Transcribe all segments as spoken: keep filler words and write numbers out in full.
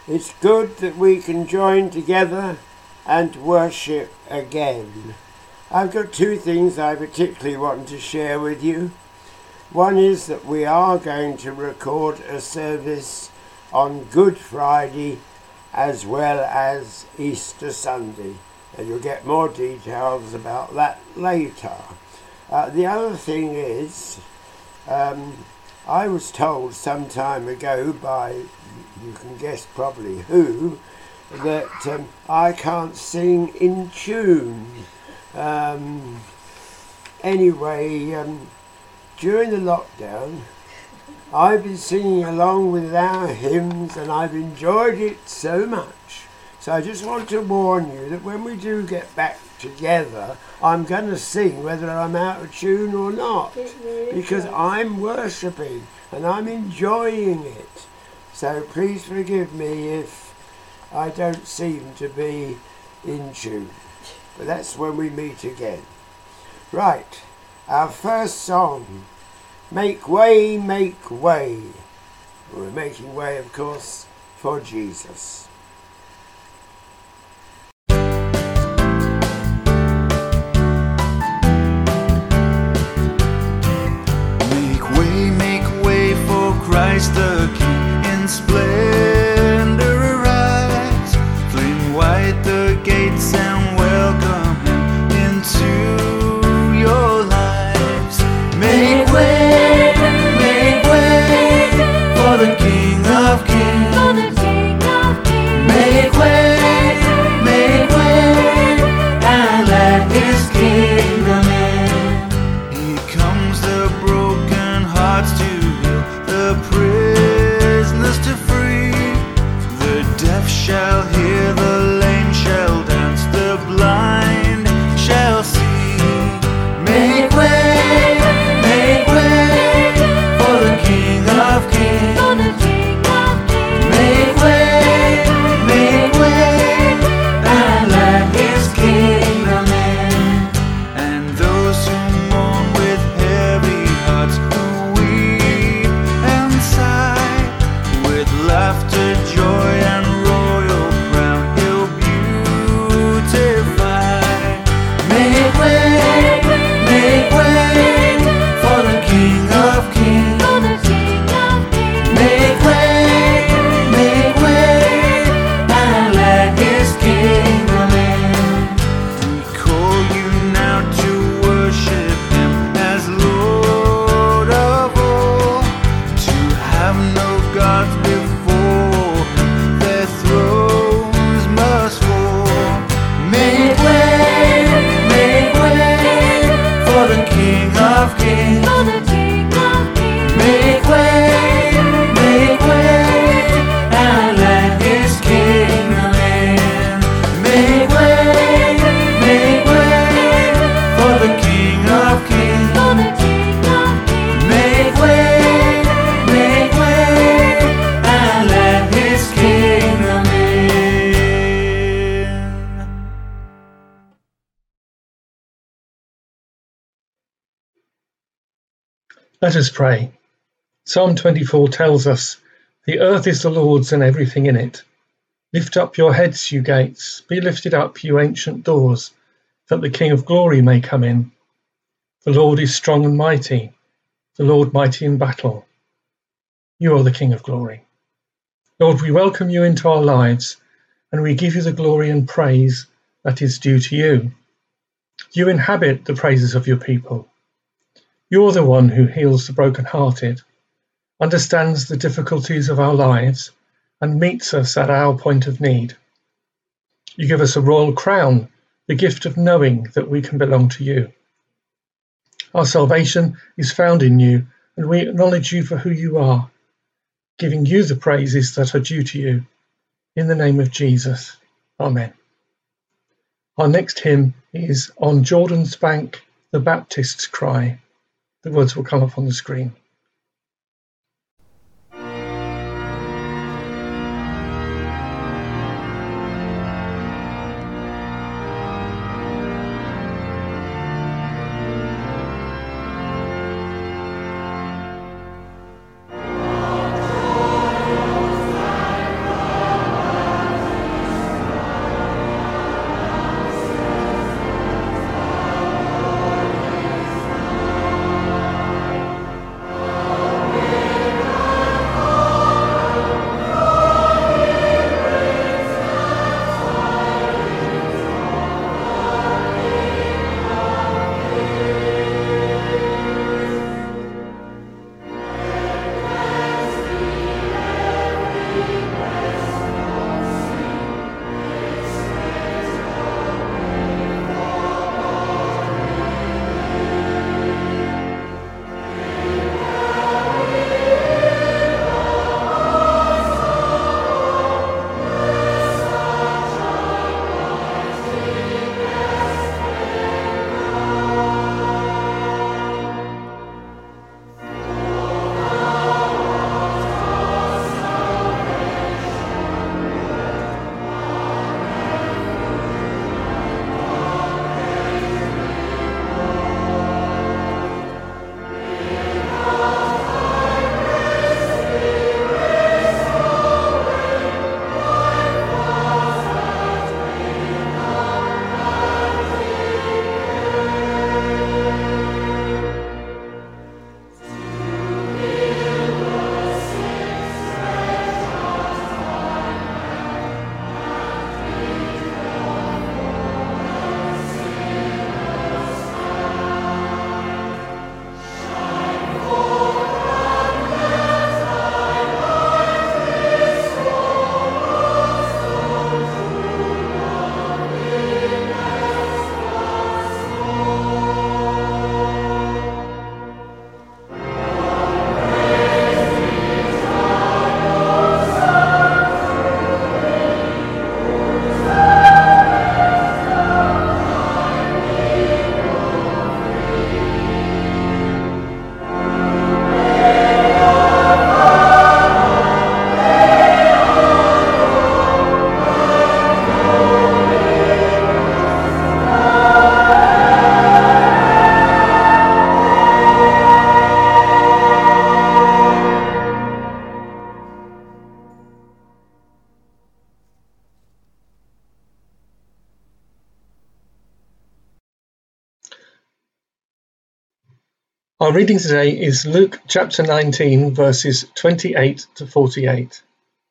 It's good that we can join together and worship again. I've got two things I particularly want to share with you. One is that we are going to record a service on Good Friday as well as Easter Sunday, and you'll get more details about that later. Uh, the other thing is, um, I was told some time ago by, you can guess probably who, that um, I can't sing in tune. Um, anyway, um, during the lockdown, I've been singing along with our hymns and I've enjoyed it so much. So I just want to warn you that when we do get back together, I'm going to sing whether I'm out of tune or not, because I'm worshipping and I'm enjoying it. So please forgive me if I don't seem to be in tune. But that's when we meet again. Right, our first song, Make Way, Make Way. We're making way, of course, for Jesus. Make way, make way for Christ the King. In splendor arise, flame white the gates and welcome him into your lives. Make way, make way for the King of Kings. Make way, make way, and let his kingdom in. Here comes the broken hearts to heal, the prisoners to free. The deaf shall hear, the lame shall dance, the blind shall see. Make way, make way for the King of Kings. Make way, make way, and let his kingdom in. And those who mourn with heavy hearts, who weep and sigh, with laughter, joy, and royal crown he'll beautify. Make way, make way for the King of Kings. Make way, make way, and let his kingdom in. We call you now to worship him as Lord of all, to have no gods before him, their thrones must fall. Make way, make way for the King of Kings. Make way, make way, and let his kingdom in. Make way, make way for the King of Kings. Make way, make way, and let his kingdom in. Let us pray. Psalm twenty-four tells us, "The earth is the Lord's and everything in it. Lift up your heads, you gates. Be lifted up, you ancient doors, that the King of glory may come in. The Lord is strong and mighty, the Lord mighty in battle. You are the King of glory." Lord, we welcome you into our lives, and we give you the glory and praise that is due to you. You inhabit the praises of your people. You're the one who heals the brokenhearted, understands the difficulties of our lives, and meets us at our point of need. You give us a royal crown, the gift of knowing that we can belong to you. Our salvation is found in you, and we acknowledge you for who you are, giving you the praises that are due to you. In the name of Jesus. Amen. Our next hymn is On Jordan's Bank, the Baptist's Cry. The words will come up on the screen. Our reading today is Luke chapter nineteen, verses twenty-eight to forty-eight.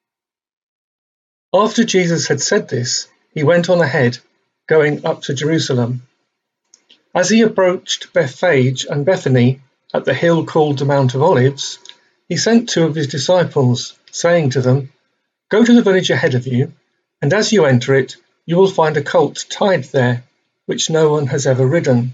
After Jesus had said this, he went on ahead, going up to Jerusalem. As he approached Bethphage and Bethany at the hill called the Mount of Olives, he sent two of his disciples, saying to them, "Go to the village ahead of you, and as you enter it, you will find a colt tied there, which no one has ever ridden.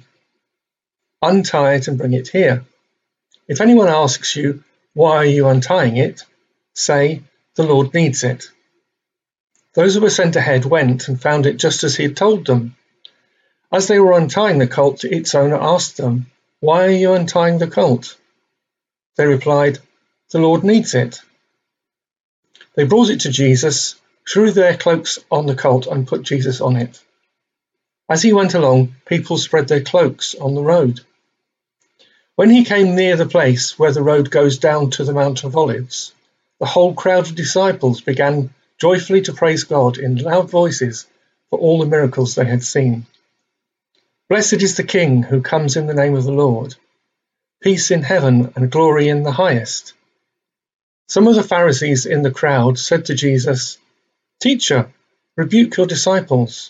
Untie it and bring it here. If anyone asks you, 'Why are you untying it?' say, 'The Lord needs it.'" Those who were sent ahead went and found it just as he had told them. As they were untying the colt, its owner asked them, "Why are you untying the colt?" They replied, "The Lord needs it." They brought it to Jesus, threw their cloaks on the colt, and put Jesus on it. As he went along, people spread their cloaks on the road. When he came near the place where the road goes down to the Mount of Olives, the whole crowd of disciples began joyfully to praise God in loud voices for all the miracles they had seen. "Blessed is the King who comes in the name of the Lord. Peace in heaven and glory in the highest." Some of the Pharisees in the crowd said to Jesus, "Teacher, rebuke your disciples."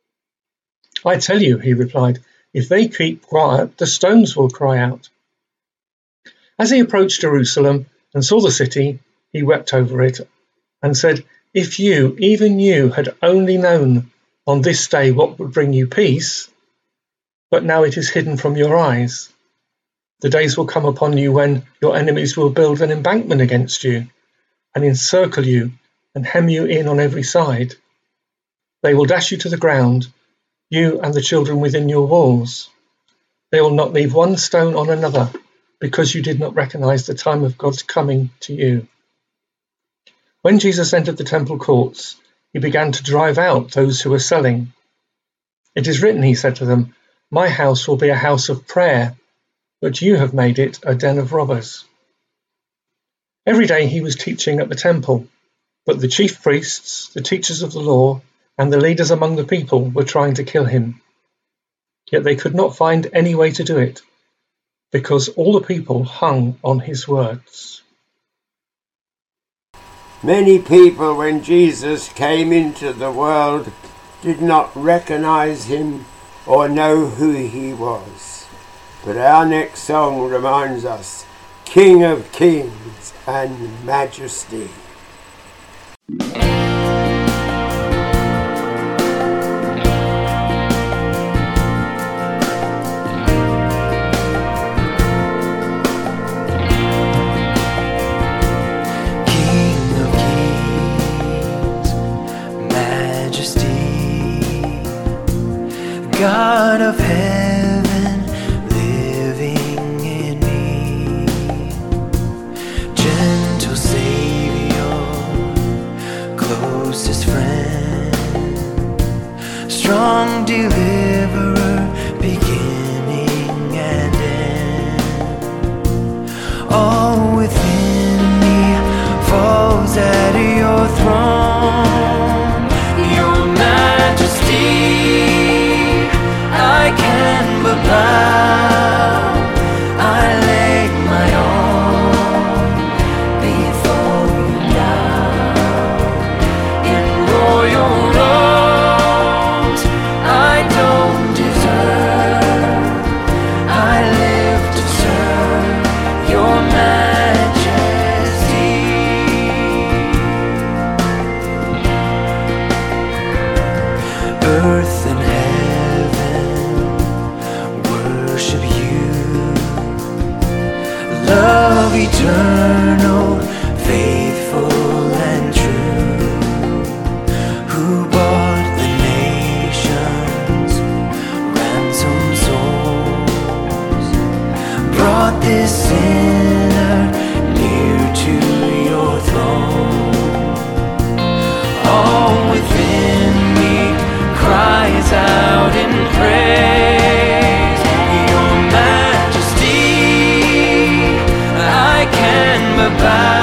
"I tell you," he replied, "if they keep quiet, the stones will cry out." As he approached Jerusalem and saw the city, he wept over it and said, "If you, even you, had only known on this day what would bring you peace, but now it is hidden from your eyes. The days will come upon you when your enemies will build an embankment against you and encircle you and hem you in on every side. They will dash you to the ground, you and the children within your walls. They will not leave one stone on another, because you did not recognize the time of God's coming to you." When Jesus entered the temple courts, he began to drive out those who were selling. "It is written," he said to them, "My house will be a house of prayer, but you have made it a den of robbers." Every day he was teaching at the temple, but the chief priests, the teachers of the law, and the leaders among the people were trying to kill him. Yet they could not find any way to do it, because all the people hung on his words. Many people, when Jesus came into the world, did not recognize him or know who he was. But our next song reminds us, King of Kings and Majesty. God of heaven, living in me, gentle Savior, closest friend, strong deliverer, beginning and end. All within me falls at your throne, your majesty. I can but bow, I lay my all before you now. In royal robes I don't deserve, I live to serve your majesty. Earth and love eternal, faithful and true, who bought the nations, ransomed souls, brought this sinner near to your throne. All within me cries out in praise, your majesty. I can but bow.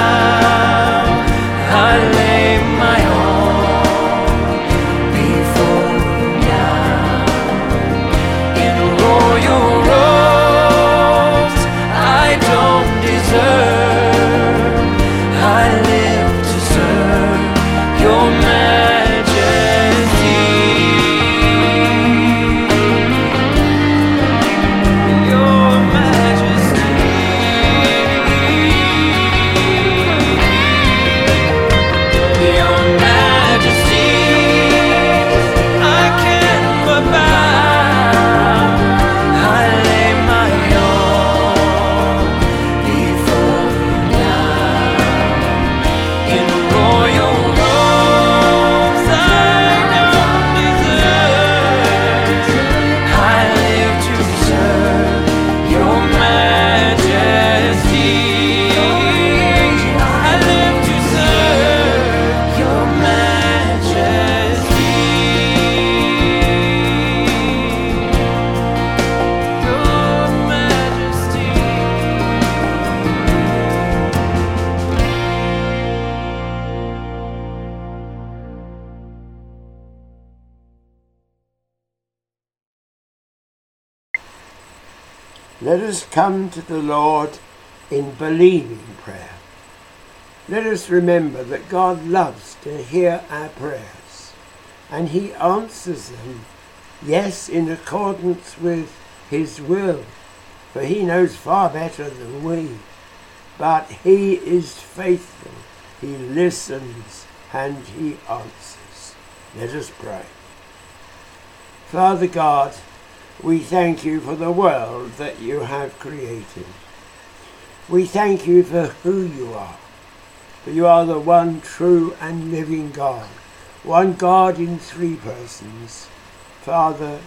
Let us come to the Lord in believing prayer. Let us remember that God loves to hear our prayers, and he answers them, yes, in accordance with his will, for he knows far better than we. But he is faithful, he listens, and he answers. Let us pray. Father God, we thank you for the world that you have created. We thank you for who you are. For you are the one true and living God, one God in three persons, Father,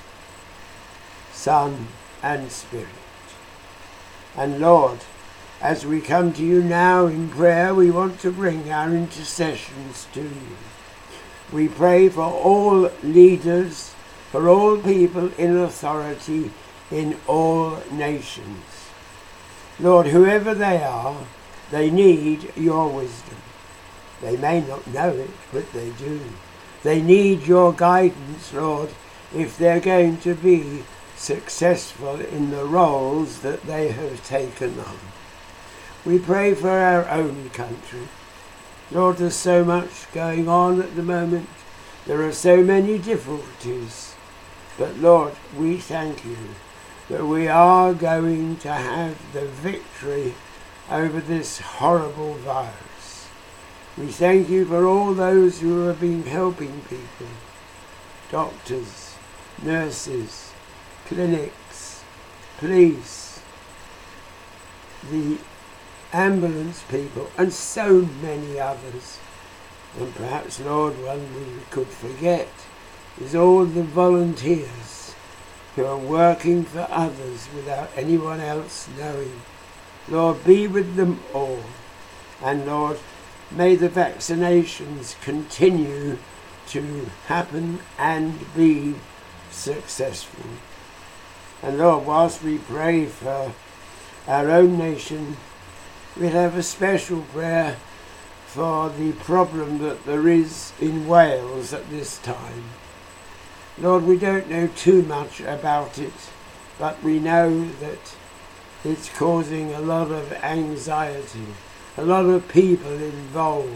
Son, and Spirit. And Lord, as we come to you now in prayer, we want to bring our intercessions to you. We pray for all leaders, for all people in authority in all nations. Lord, whoever they are, they need your wisdom. They may not know it, but they do. They need your guidance, Lord, if they're going to be successful in the roles that they have taken on. We pray for our own country. Lord, there's so much going on at the moment. There are so many difficulties. But Lord, we thank you that we are going to have the victory over this horrible virus. We thank you for all those who have been helping people, doctors, nurses, clinics, police, the ambulance people, and so many others. And perhaps, Lord, one we could forget is all the volunteers who are working for others without anyone else knowing. Lord, be with them all. And Lord, may the vaccinations continue to happen and be successful. And Lord, whilst we pray for our own nation, we'll have a special prayer for the problem that there is in Wales at this time. Lord, we don't know too much about it, but we know that it's causing a lot of anxiety, a lot of people involved,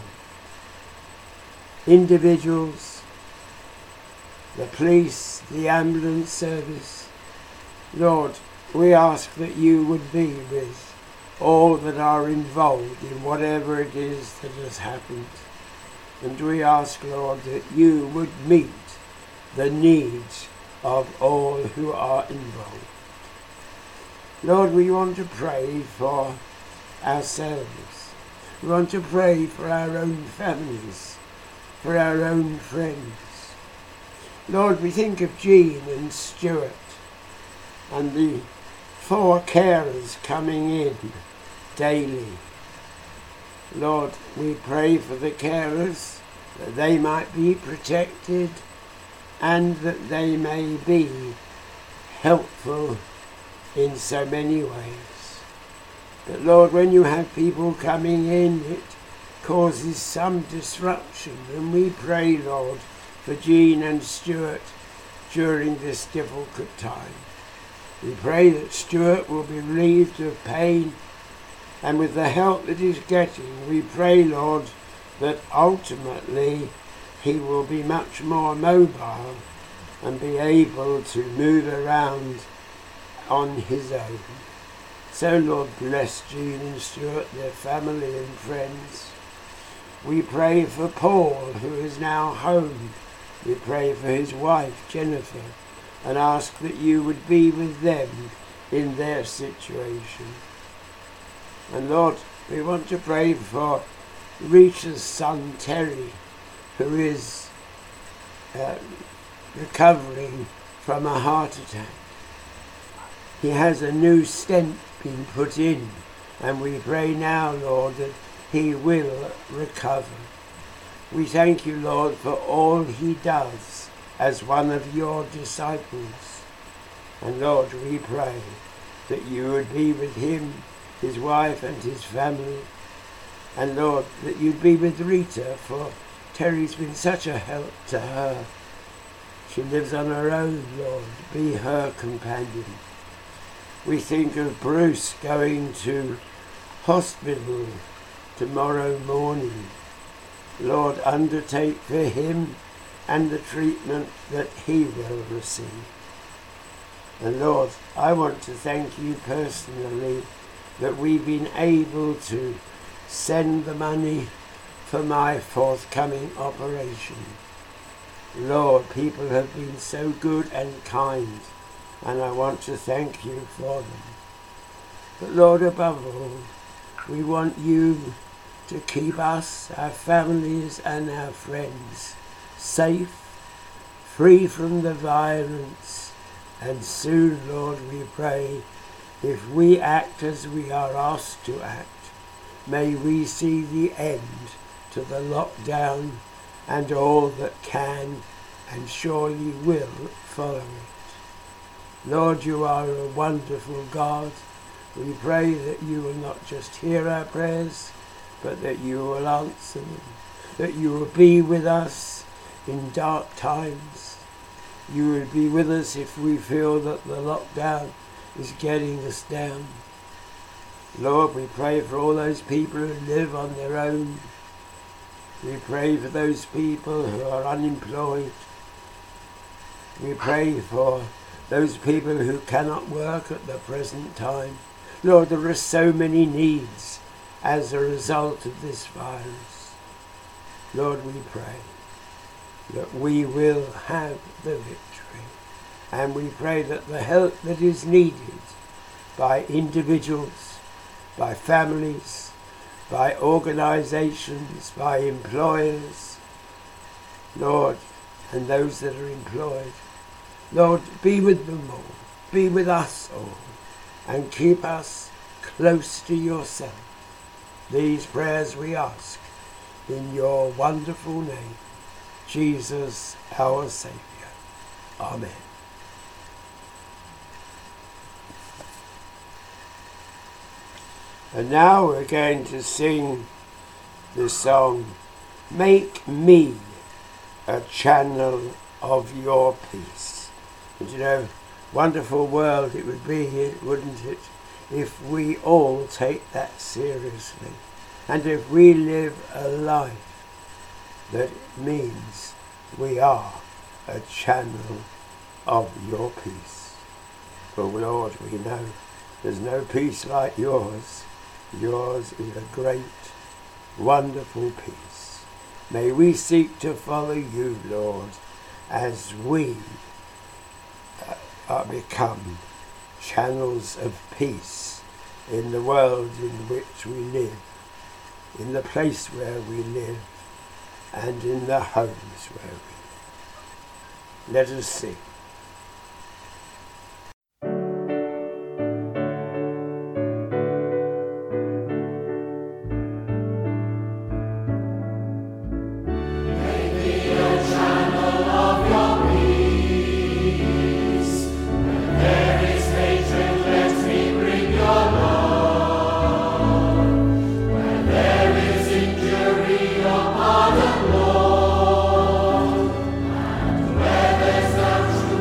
individuals, the police, the ambulance service. Lord, we ask that you would be with all that are involved in whatever it is that has happened. And we ask, Lord, that you would meet the needs of all who are involved. Lord, we want to pray for ourselves. We want to pray for our own families, for our own friends. Lord, we think of Jean and Stuart and the four carers coming in daily. Lord, we pray for the carers that they might be protected and that they may be helpful in so many ways. But Lord, when you have people coming in, it causes some disruption, and we pray, Lord, for Jean and Stuart during this difficult time. We pray that Stuart will be relieved of pain, and with the help that he's getting, we pray, Lord, that ultimately he will be much more mobile and be able to move around on his own. So, Lord, bless Jean and Stuart, their family and friends. We pray for Paul, who is now home. We pray for his wife, Jennifer, and ask that you would be with them in their situation. And Lord, we want to pray for Rita's son, Terry, who is uh, recovering from a heart attack. He has a new stent being put in, and we pray now, Lord, that he will recover. We thank you, Lord, for all he does as one of your disciples. And Lord, we pray that you would be with him, his wife and his family. And Lord, that you'd be with Rita, for Terry's been such a help to her. She lives on her own, Lord. Be her companion. We think of Bruce going to hospital tomorrow morning. Lord, undertake for him and the treatment that he will receive. And Lord, I want to thank you personally that we've been able to send the money for my forthcoming operation. Lord, people have been so good and kind, and I want to thank you for them. But Lord, above all, we want you to keep us, our families and our friends safe, free from the violence, and soon, Lord, we pray, if we act as we are asked to act, may we see the end to the lockdown and all that can and surely will follow it. Lord, you are a wonderful God. We pray that you will not just hear our prayers, but that you will answer them, that you will be with us in dark times. You will be with us if we feel that the lockdown is getting us down. Lord, we pray for all those people who live on their own. We pray for those people who are unemployed. We pray for those people who cannot work at the present time. Lord, there are so many needs as a result of this virus. Lord, we pray that we will have the victory. And we pray that the help that is needed by individuals, by families, by organisations, by employers, Lord, and those that are employed, Lord, be with them all, be with us all, and keep us close to yourself. These prayers we ask in your wonderful name, Jesus, our Saviour. Amen. And now we're going to sing the song, Make Me a Channel of Your Peace. And you know, wonderful world it would be, wouldn't it, if we all take that seriously, and if we live a life that means we are a channel of your peace. For Lord, we know there's no peace like yours. Yours is a great, wonderful peace. May we seek to follow you, Lord, as we uh, become channels of peace in the world in which we live, in the place where we live, and in the homes where we live. Let us sing. True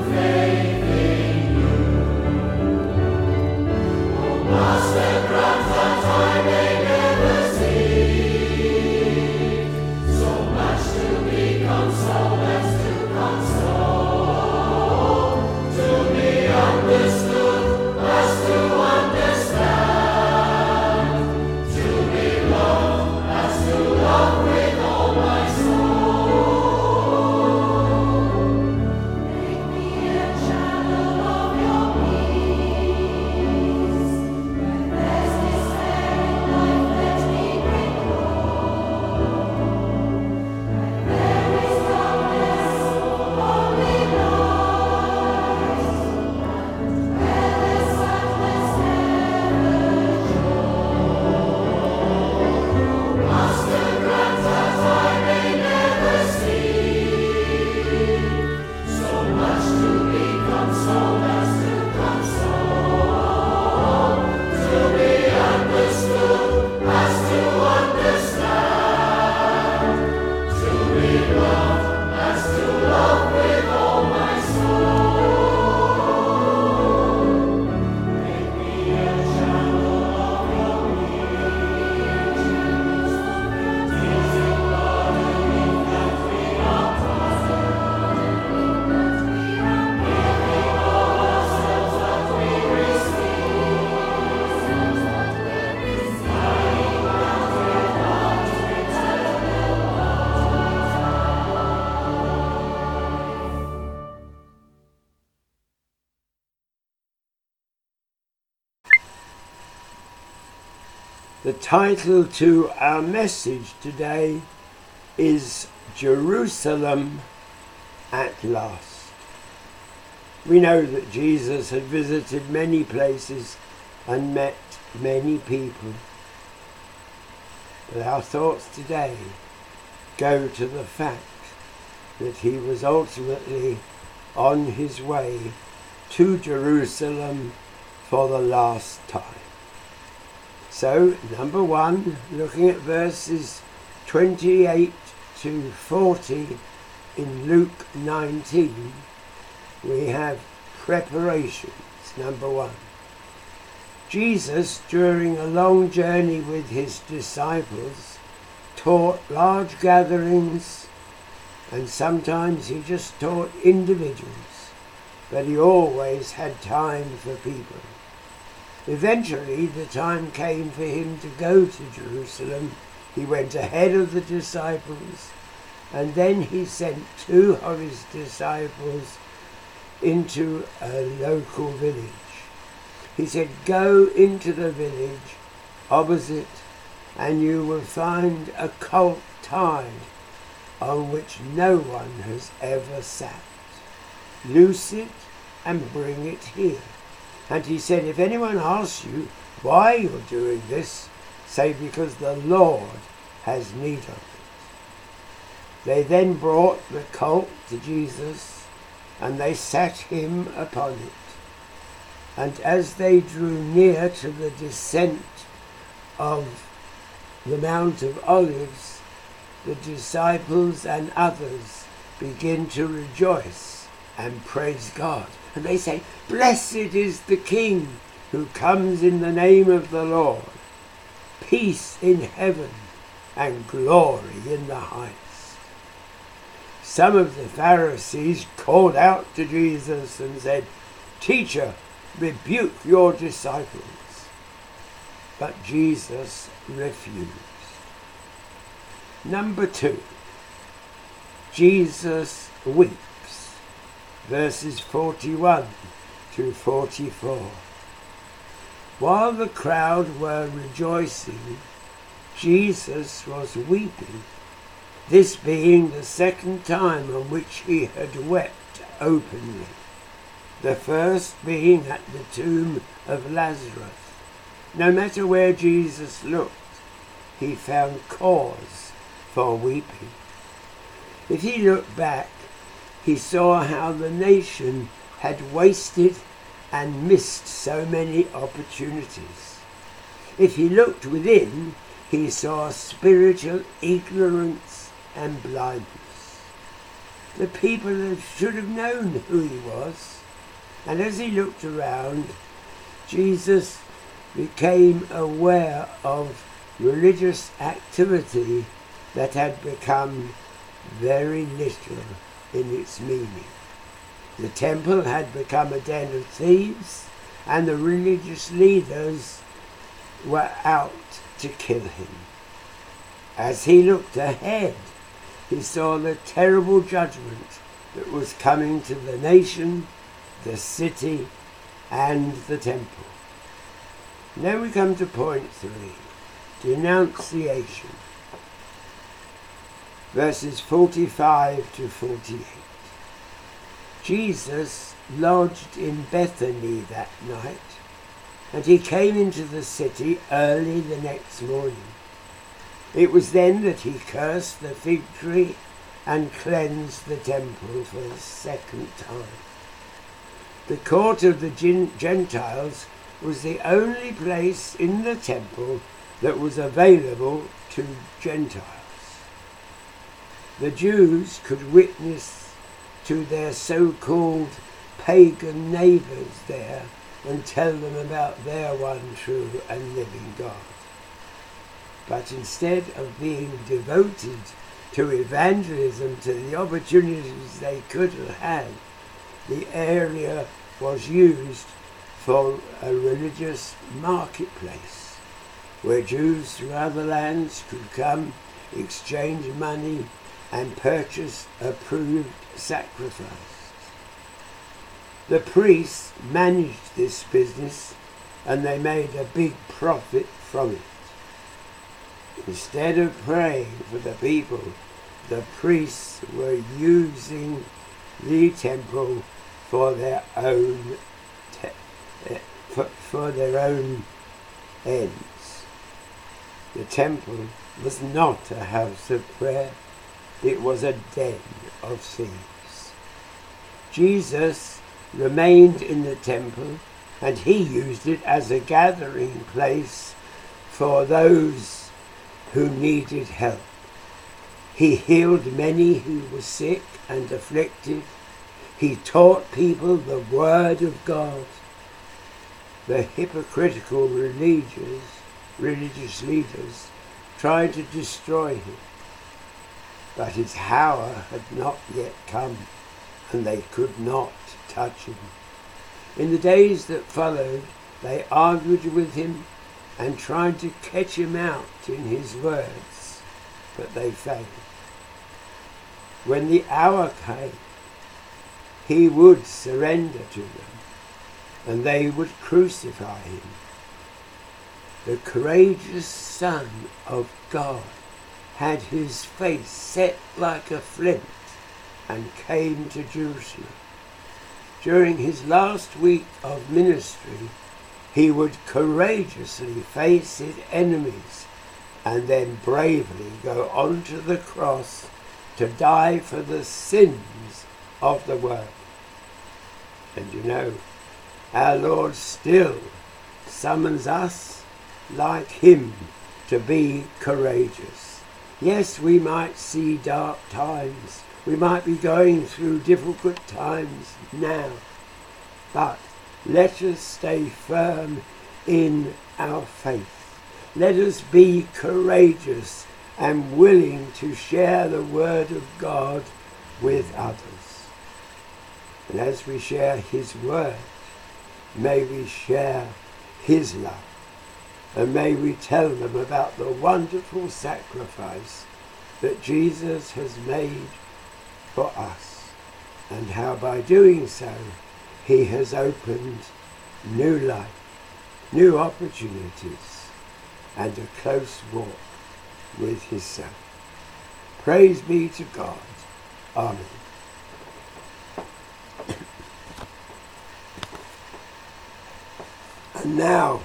The title to our message today is Jerusalem at Last. We know that Jesus had visited many places and met many people. But our thoughts today go to the fact that he was ultimately on his way to Jerusalem for the last time. So, number one, looking at verses twenty-eight to forty in Luke nineteen, we have preparations. Number one. Jesus, during a long journey with his disciples, taught large gatherings, and sometimes he just taught individuals, but he always had time for people. Eventually, the time came for him to go to Jerusalem. He went ahead of the disciples, and then he sent two of his disciples into a local village. He said, "Go into the village opposite, and you will find a colt tied on which no one has ever sat. Loose it and bring it here." And he said, "If anyone asks you why you're doing this, say because the Lord has need of it." They then brought the colt to Jesus, and they sat him upon it. And as they drew near to the descent of the Mount of Olives, the disciples and others begin to rejoice and praise God. And they say, "Blessed is the King who comes in the name of the Lord. Peace in heaven and glory in the highest." Some of the Pharisees called out to Jesus and said, "Teacher, rebuke your disciples." But Jesus refused. Number two, Jesus weeps. Verses forty-one to forty-four. While the crowd were rejoicing, Jesus was weeping, this being the second time on which he had wept openly, the first being at the tomb of Lazarus. No matter where Jesus looked, he found cause for weeping. If he looked back, he saw how the nation had wasted and missed so many opportunities. If he looked within, he saw spiritual ignorance and blindness. The people should have known who he was. And as he looked around, Jesus became aware of religious activity that had become very little in its meaning. The temple had become a den of thieves, and the religious leaders were out to kill him. As he looked ahead, he saw the terrible judgment that was coming to the nation, the city, and the temple. Now we come to point three, denunciation. Verses forty-five to forty-eight. Jesus lodged in Bethany that night, and he came into the city early the next morning. It was then that he cursed the fig tree and cleansed the temple for the second time. The court of the Gentiles was the only place in the temple that was available to Gentiles. The Jews could witness to their so-called pagan neighbours there and tell them about their one true and living God. But instead of being devoted to evangelism, to the opportunities they could have had, the area was used for a religious marketplace where Jews from other lands could come, exchange money, and purchase approved sacrifices. The priests managed this business, and they made a big profit from it. Instead of praying for the people, the priests were using the temple for their own te- for, for their own ends. The temple was not a house of prayer, it was a den of thieves. Jesus remained in the temple, and he used it as a gathering place for those who needed help. He healed many who were sick and afflicted. He taught people the word of God. The hypocritical religious, religious leaders tried to destroy him, but his hour had not yet come, and they could not touch him. In the days that followed, they argued with him and tried to catch him out in his words, but they failed. When the hour came, he would surrender to them, and they would crucify him. The courageous Son of God had his face set like a flint and came to Jerusalem. During his last week of ministry, he would courageously face his enemies and then bravely go onto the cross to die for the sins of the world. And you know, our Lord still summons us like him to be courageous. Yes, we might see dark times. We might be going through difficult times now. But let us stay firm in our faith. Let us be courageous and willing to share the word of God with others. And as we share his word, may we share his love. And may we tell them about the wonderful sacrifice that Jesus has made for us, and how by doing so he has opened new life, new opportunities, and a close walk with his Son. Praise be to God. Amen. And now,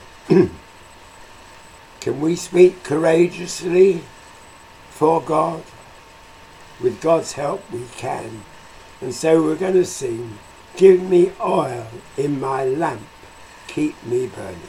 can we speak courageously for God? With God's help we can. And so we're going to sing, "Give me oil in my lamp, keep me burning."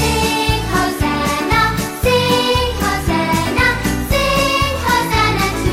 Hosanna, sing Hosanna, sing Hosanna to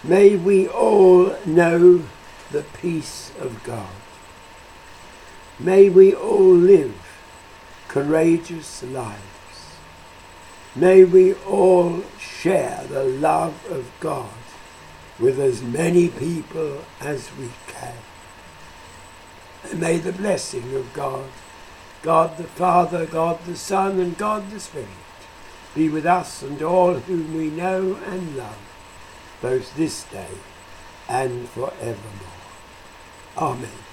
May we all know the peace of God. May we all live courageous lives. May we all share the love of God with as many people as we can. And may the blessing of God, God the Father, God the Son, and God the Spirit be with us and all whom we know and love, both this day and forevermore. Amen.